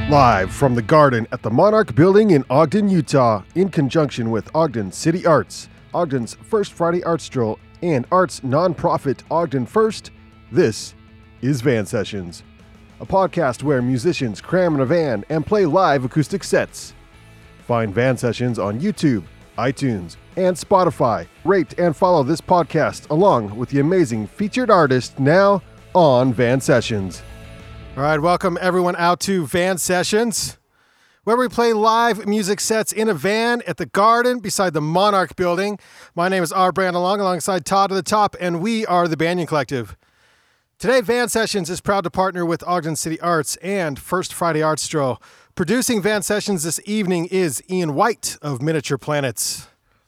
Live from the Garden at the Monarch Building in Ogden, Utah, in conjunction with Ogden City Arts, Ogden's First Friday Art Stroll, and arts nonprofit Ogden First, this is Van Sessions, a podcast where musicians cram in a van and play live acoustic sets. Find Van Sessions on YouTube, iTunes, and Spotify. Rate and follow this podcast along with the amazing featured artist now on Van Sessions. All right, welcome everyone out to Van Sessions, where we play live music sets in a van at the Garden beside the Monarch Building. My name is R. Brand alongside Todd to the Top, and we are the Banyan Collective. Today, Van Sessions is proud to partner with Ogden City Arts and First Friday Art Stroll. Producing Van Sessions this evening is Ian White of Miniature Planets.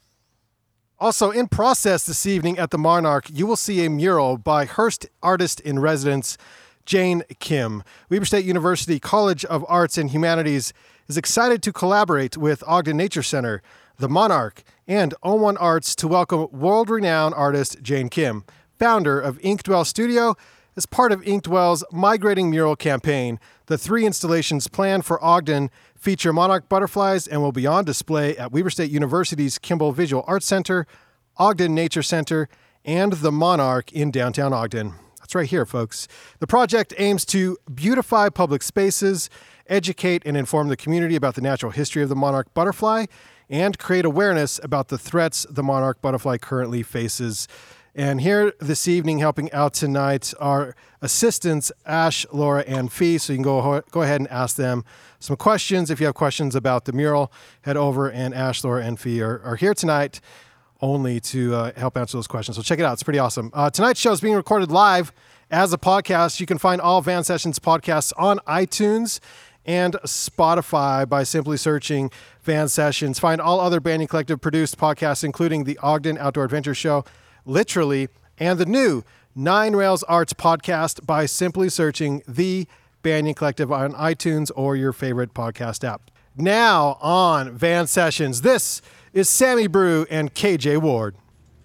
Also in process this evening at the Monarch, you will see a mural by Hearst Artist in Residence, Jane Kim. Weber State University College of Arts and Humanities is excited to collaborate with Ogden Nature Center, the Monarch, and O1 Arts to welcome world-renowned artist Jane Kim, founder of Inkdwell Studio, as part of Inkdwell's Migrating Mural campaign. The 3 installations planned for Ogden feature monarch butterflies and will be on display at Weber State University's Kimball Visual Arts Center, Ogden Nature Center, and the Monarch in downtown Ogden. That's right here, folks. The project aims to beautify public spaces, educate and inform the community about the natural history of the monarch butterfly, and create awareness about the threats the monarch butterfly currently faces. And here this evening, helping out tonight, are assistants Ash, Laura, and Fee. So you can go ahead and ask them some questions. If you have questions about the mural, head over, and Ash, Laura, and Fee are here tonight only to help answer those questions. So check it out. It's pretty awesome. Tonight's show is being recorded live as a podcast. You can find all Van Sessions podcasts on iTunes and Spotify by simply searching Van Sessions. Find all other Banyan Collective produced podcasts, including the Ogden Outdoor Adventure Show, Literally, and the new Nine Rails Arts podcast by simply searching The Banyan Collective on iTunes or your favorite podcast app. Now on Van Sessions, this is Sammy Brew and KJ Ward.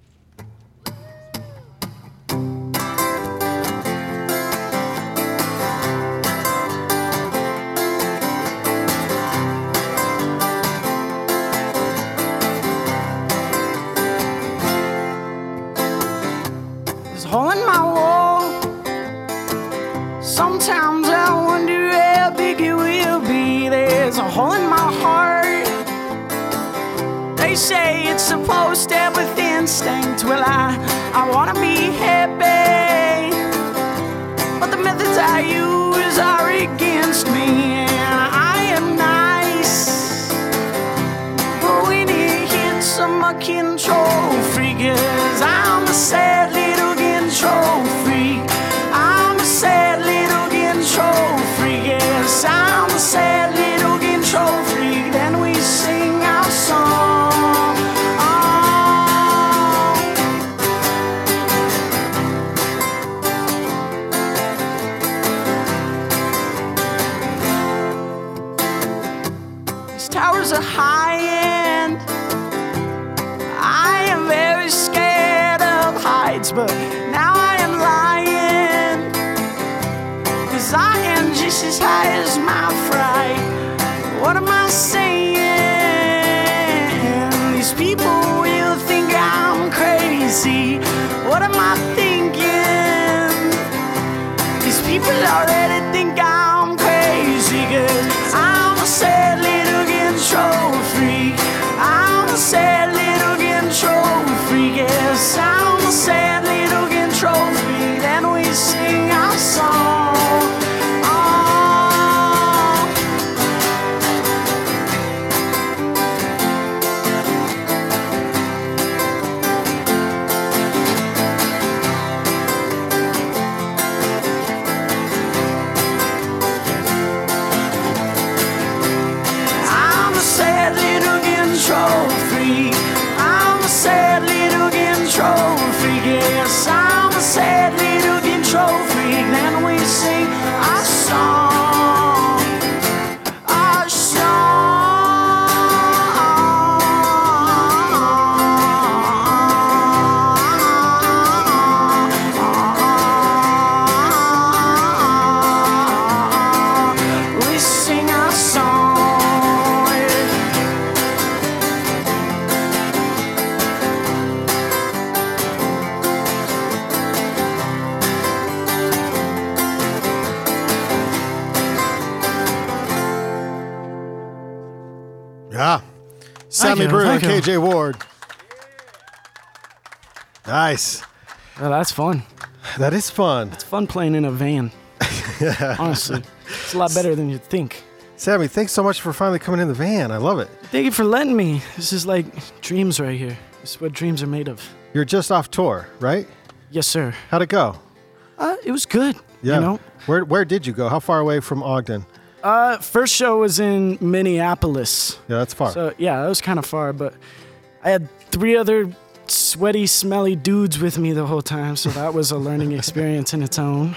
Hole in my wall. Sometimes I wonder how big it will be. There's a hole in my heart. They say it's supposed to have with instinct. Well, I wanna be happy, but the methods I use are against me. And I am nice, but when it hits, I'm a control freak. 'Cause I'm a sad little control freak. I'm a sad little control freak. Yes, I'm a sad little control freak. Then we sing our song. These towers are high and I am very scared of heights, but now I am lying, 'cause I am just as high as my fright. What am I saying? These people will think I'm crazy. What am I thinking? These people already think I'm crazy, 'cause I'm a sad little control freak. I'm a sad little control freak. Yes, I'm a sad little control freak. Then we sing our song. Oh. Sammy you, Brew and thank you. KJ Ward. Nice. Well, that's fun. That is fun. It's fun playing in a van. Honestly, it's a lot better than you'd think. Sammy, thanks so much for finally coming in the van. I love it. Thank you for letting me. This is like dreams right here. This is what dreams are made of. You're just off tour, right? Yes, sir. How'd it go? It was good. Yeah. You know? Where did you go? How far away from Ogden? First show was in Minneapolis. Yeah, that's far. So, yeah, that was kind of far, but I had 3 other sweaty, smelly dudes with me the whole time, so that was a learning experience in its own.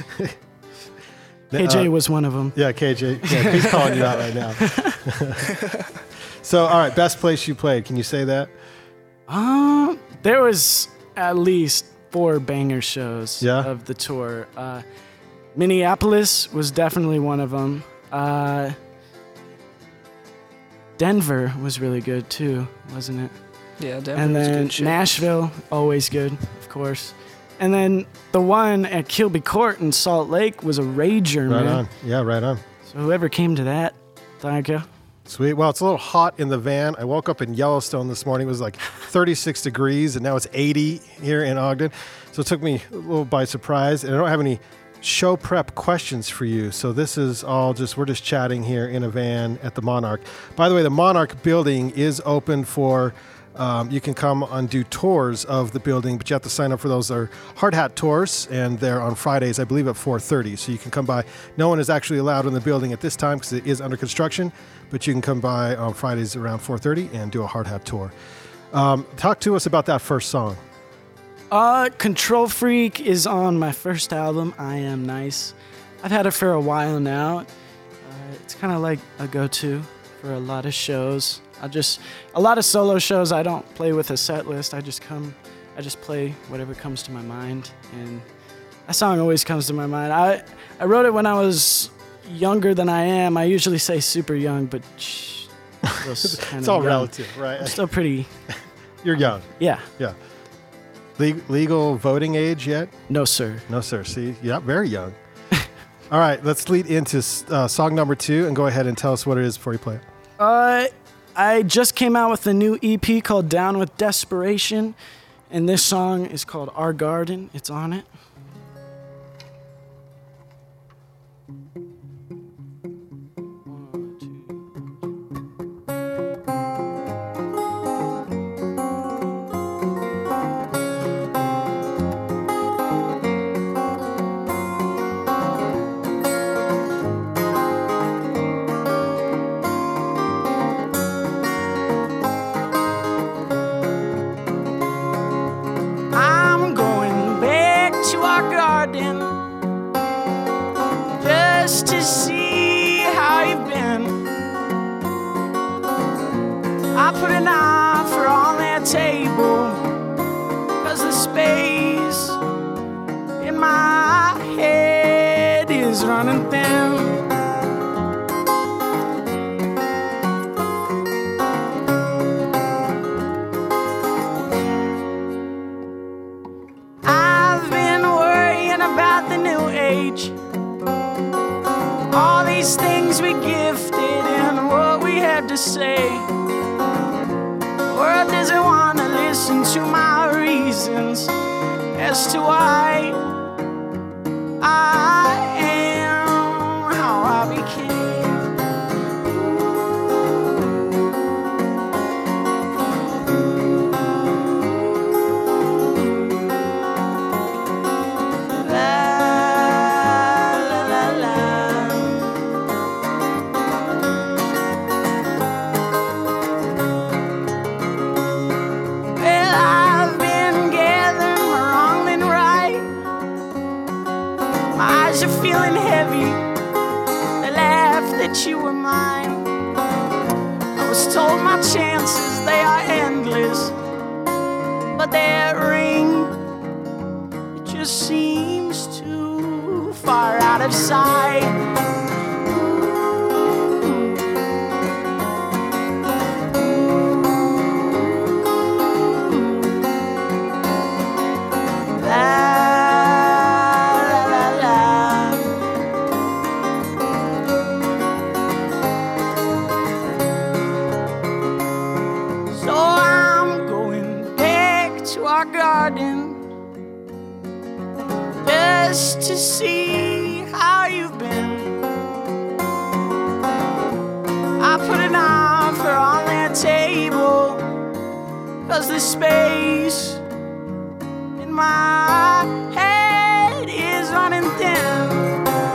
KJ was one of them. Yeah, KJ. Yeah, he's calling you out right now. So, all right, best place you played. Can you say that? There was at least 4 banger shows Yeah? of the tour. Minneapolis was definitely one of them. Denver was really good too, wasn't it? Yeah, Denver And was then good shit. Nashville, always good, of course. And then the one at Kilby Court in Salt Lake was a rager, Right man. on. Yeah, right on. So whoever came to that, thank you. Sweet. Well, it's a little hot in the van. I woke up in Yellowstone this morning. It was like 36 degrees, and now it's 80 here in Ogden. So it took me a little by surprise. And I don't have any show prep questions for you. So this is all we're just chatting here in a van at the Monarch. By the way, the Monarch building is open for, you can come and do tours of the building, but you have to sign up for those. They're hard hat tours, and they're on Fridays, I believe, at 4:30. So you can come by. No one is actually allowed in the building at this time because it is under construction, but you can come by on Fridays around 4:30 and do a hard hat tour. Talk to us about that first song. Control Freak is on my first album, I Am Nice. I've had it for a while now. It's kind of like a go-to for a lot of shows. A lot of solo shows, I don't play with a set list. I just play whatever comes to my mind. And that song always comes to my mind. I wrote it when I was younger than I am. I usually say super young, but It's all relative, right? I'm still pretty, You're young. yeah. Yeah. Legal voting age yet? No, sir. No, sir. See, yeah, very young. All right, let's lead into song number 2 and go ahead and tell us what it is before you play it. I just came out with a new EP called Down with Desperation, and this song is called Our Garden. It's on it. I'm going back to our garden just to see how you've been. I put an offer on that table 'cause the space in my head is running thin. I've been worrying about the new age, all these things we gifted and what we had to say. The world doesn't want to listen to my reasons as to why I am how I became. Well, I've been gathering my wrong and right. My eyes are feeling heavy. They laughed that you were mine. I was told my chances, they are endless. But that ring, it just seems too far out of sight. 'cause the space in my head is running thin.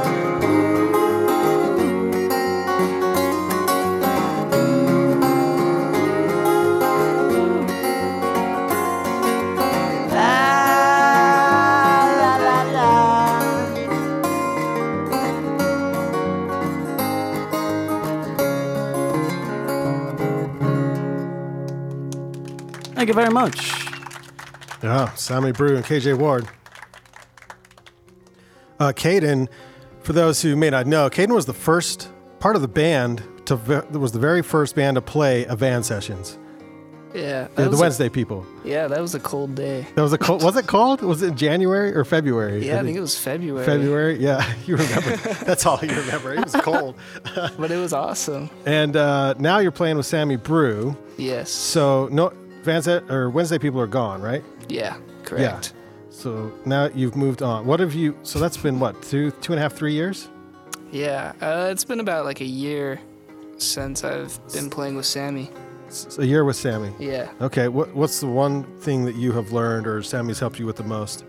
Thank you very much. Yeah, Sammy Brew and KJ Ward. Caden, for those who may not know, Caden was the first part of the band was the very first band to play a Van Sessions. Yeah. The Wednesday people. Yeah, that was a cold day. That was was it cold? Was it January or February? Yeah, I think it was February. February? Yeah, you remember. That's all you remember. It was cold. But it was awesome. And now you're playing with Sammy Brew. Yes. So no Wednesday people are gone, right? Yeah, correct. Yeah. So now you've moved on. What have you? So that's been what, 2.5, 3 years? Yeah, it's been about like a year since I've been playing with Sammy. A year with Sammy. Yeah. Okay. What's the one thing that you have learned, or Sammy's helped you with the most?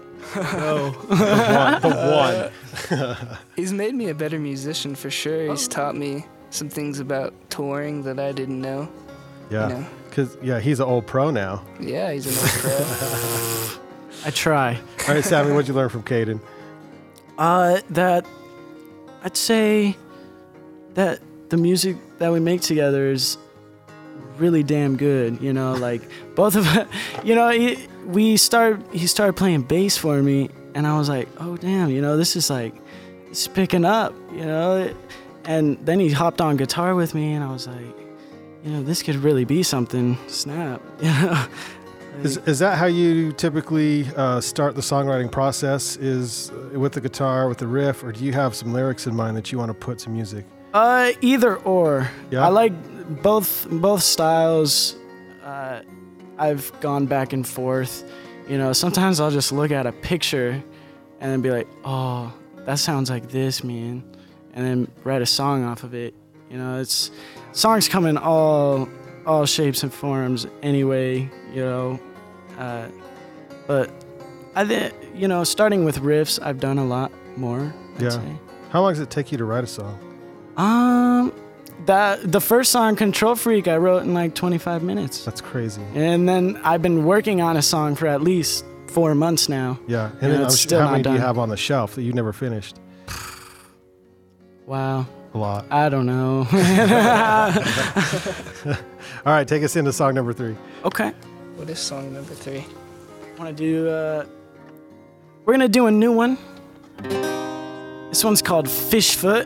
The one. He's made me a better musician for sure. He's taught me some things about touring that I didn't know. Yeah. You know? Because he's an old pro now. Yeah, he's an old pro. I try. All right, Sammy, what'd you learn from Caden? That I'd say that the music that we make together is really damn good. You know, like both of us. You know, he started playing bass for me, and I was like, oh damn, you know, this is like, it's picking up. You know, and then he hopped on guitar with me, and I was like, you know, this could really be something. Snap. You know. Is that how you typically start the songwriting process? Is with the guitar, with the riff, or do you have some lyrics in mind that you want to put to music? Either or. Yeah? I like both styles. I've gone back and forth. You know, sometimes I'll just look at a picture and then be like, oh, that sounds like this, man, and then write a song off of it. You know, songs come in all shapes and forms anyway, you know. But I think, you know, starting with riffs, I've done a lot more, I'd say. How long does it take you to write a song? The first song, Control Freak, I wrote in like 25 minutes. That's crazy. And then I've been working on a song for at least 4 months now. Yeah. And then how many do you have on the shelf that you never finished? Wow. A lot. I don't know. All right, take us into song number 3. Okay. What is song number 3? Want to do we're gonna do a new one. This one's called Fishfoot.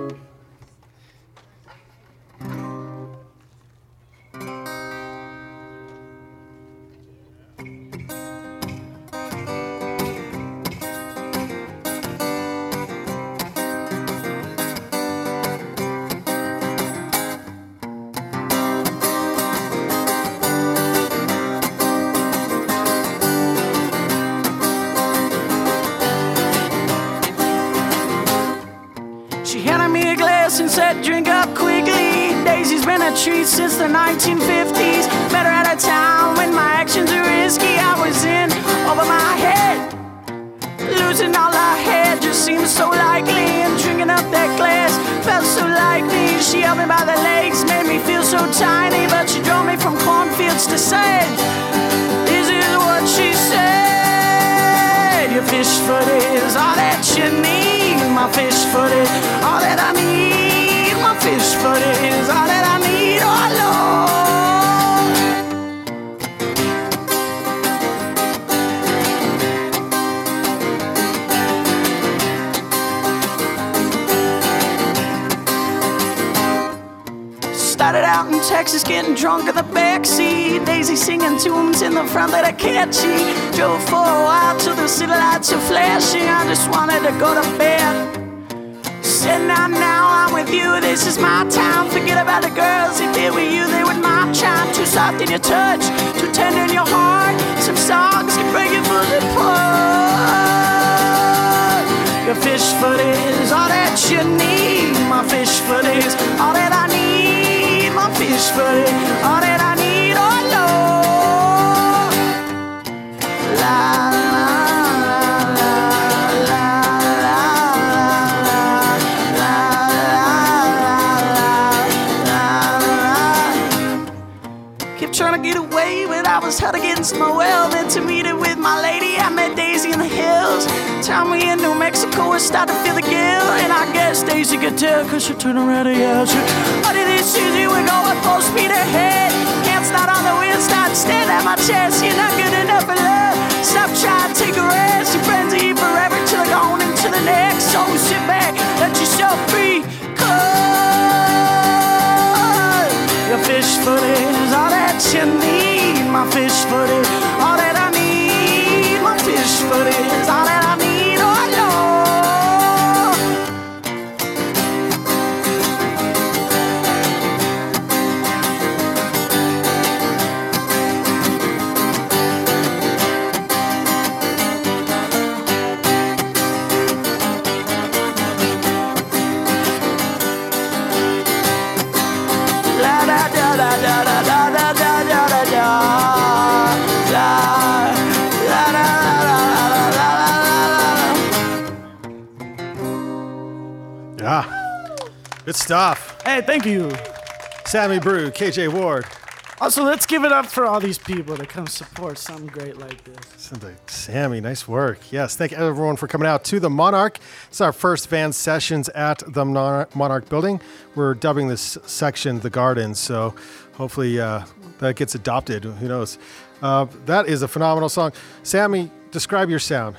And said, drink up quickly. Daisy's been a treat since the 1950s. Met her at a time when my actions are risky. I was in over my head. Losing all I had just seemed so likely. And drinking up that glass felt so like me. She held me by the legs, made me feel so tiny. But she drove me from cornfields to sand. This is what she said. Your fish foot is all that you need. My fish foot is all that I need. My fish foot is all that I need, oh Lord. Started out in Texas getting drunk in the backseat. Daisy singing tunes in the front that are catchy. Drove for a while till the city lights are flashing. I just wanted to go to bed. Said now I'm with you, this is my time. Forget about the girls, if they were you, they would my chime. Too soft in your touch, too tender in your heart. Some songs can break your foot apart. Your fish foot is all that you need. My fish foot is all that I need. My fish foot is all that I need, oh Lord. I was held against my will. Then to meet it with my lady, I met Daisy in the hills. Turned me in New Mexico and started to feel the guilt. And I guess Daisy could tell, cause she turned around and yelled, "Honey, this easy, we're going full speed ahead. Hands not on the wheel, start stand at my chest. You're not good enough for love, stop trying to take a rest. Your friends are here forever till they're going into the next. So sit back, let yourself free, cause your fish foot is all that you need. My fish foot is all that I need. My fish foot is all that I need. Oh, Yeah. Good stuff. Hey, thank you. Sammy Brew, KJ Ward. Also, let's give it up for all these people that come support something great like this. Sammy, nice work. Yes, thank everyone for coming out to the Monarch. It's our first Van Sessions at the Monarch building. We're dubbing this section the Garden, so hopefully that gets adopted. Who knows? That is a phenomenal song. Sammy, describe your sound.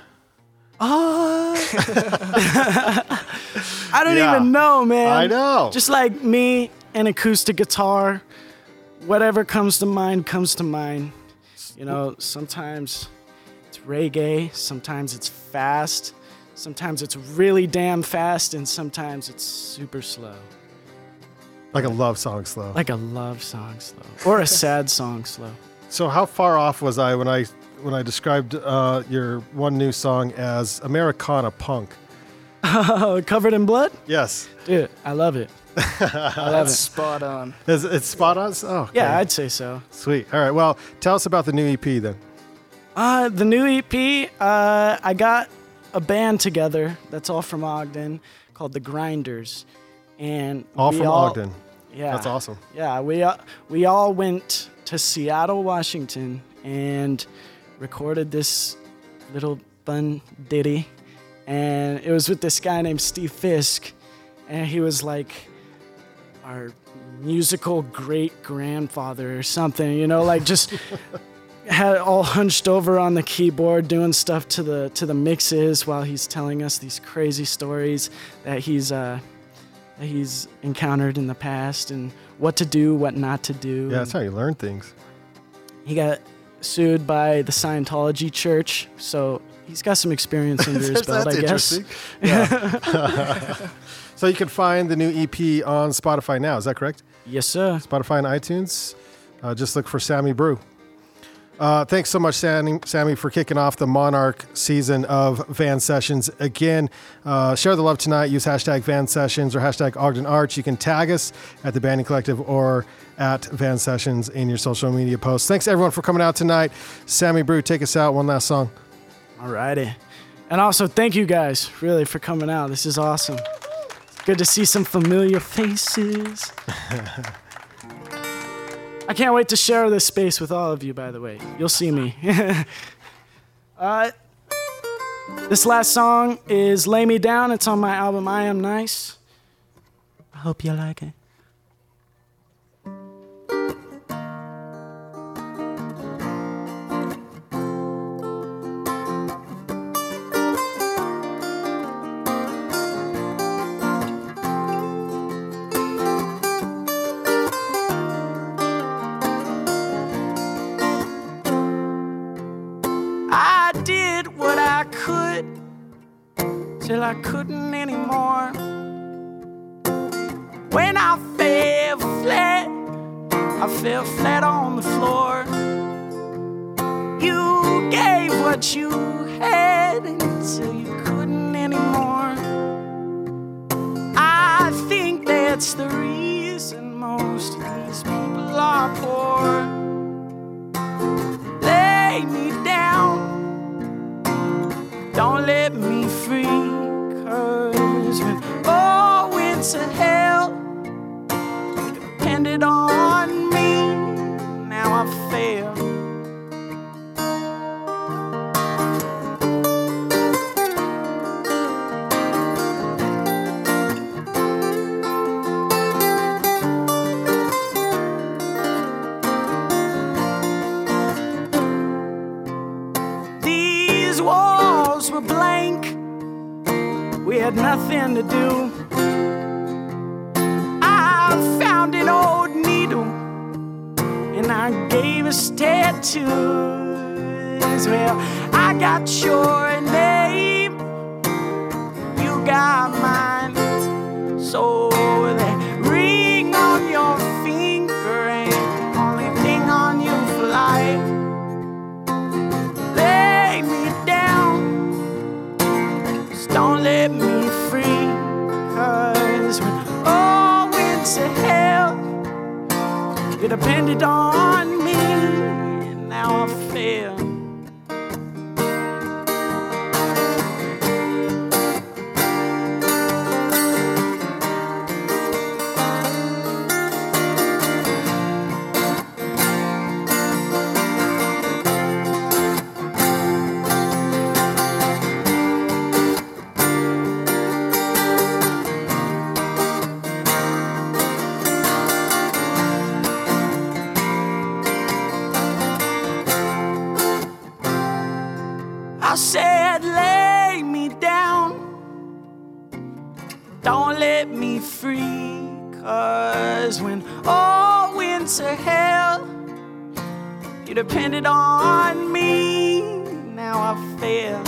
I don't even know, man. I know. Just like me, an acoustic guitar, whatever comes to mind comes to mind. You know, sometimes it's reggae, sometimes it's fast, sometimes it's really damn fast, and sometimes it's super slow. Like a love song slow. Like a love song slow. Or a sad song slow. So how far off was I when I described your one new song as Americana punk? Covered in blood? Yes. Dude, I love it. I love it. Spot on. It's spot on? Oh, okay. Yeah, I'd say so. Sweet. All right. Well, tell us about the new EP then. The new EP, I got a band together that's all from Ogden called The Grinders. And All from Ogden. Yeah. That's awesome. Yeah, we all went to Seattle, Washington, and recorded this little fun ditty. And it was with this guy named Steve Fisk, and he was like our musical great-grandfather or something, you know, like just had all hunched over on the keyboard doing stuff to the mixes while he's telling us these crazy stories that he's encountered in the past and what to do, what not to do. Yeah, that's how you learn things. He got sued by the Scientology Church, so he's got some experience under his belt, I guess. Interesting. Yeah. So you can find the new EP on Spotify now, is that correct? Yes, sir. Spotify and iTunes. Just look for Sammy Brew. Thanks so much, Sammy, for kicking off the Monarch season of Van Sessions. Again, share the love tonight. Use hashtag Van Sessions or hashtag Ogden Arts. You can tag us at the Banding Collective or at Van Sessions in your social media posts. Thanks, everyone, for coming out tonight. Sammy Brew, take us out. One last song. Alrighty. And also, thank you guys, really, for coming out. This is awesome. It's good to see some familiar faces. I can't wait to share this space with all of you, by the way. You'll see me. This last song is Lay Me Down. It's on my album, I Am Nice. I hope you like it. I did what I could till I couldn't anymore. When I fell flat on the floor. You gave what you had until you couldn't anymore. I think that's the reason most of these people are poor. Lay me down, don't let me free, 'cause when all went to hell, depended on me. Now I fail, had nothing to do. I found an old needle and I gave us tattoos. Well, I got your name, you got mine. So that ring on your finger ain't the only thing on you for life. Lay me down, just don't let me free. 'Cause when all went to hell, you depended on me, and now I fail. I said, lay me down, don't let me free. 'Cause when all went to hell, you depended on me, now I fail.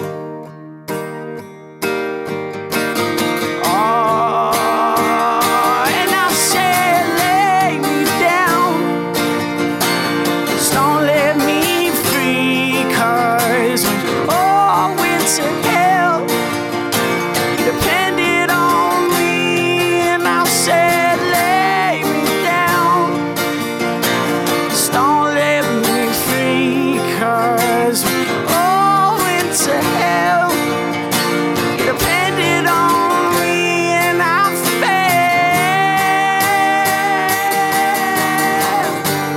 Oh, and I said, lay me down, just don't let me free. 'Cause when all went to hell, you depended on me, and I said, lay me down, just don't let me free. 'Cause when all went to hell, you depended on me, and I failed.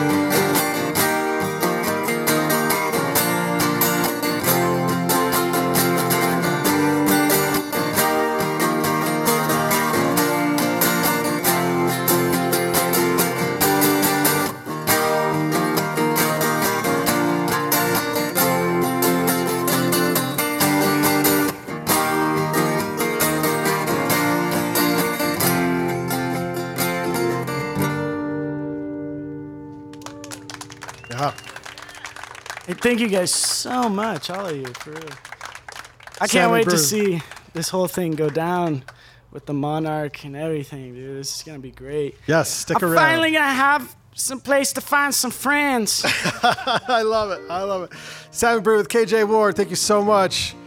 Yeah. Hey, thank you guys so much, all of you, for real. I can't Sammy wait to Brew. see this whole thing go down with the Monarch and everything, dude. This is gonna be great. Yes, stick I'm around. finally gonna have some place to find some friends. I love it. I love it. Sammy Brew with KJ Ward. Thank you so much.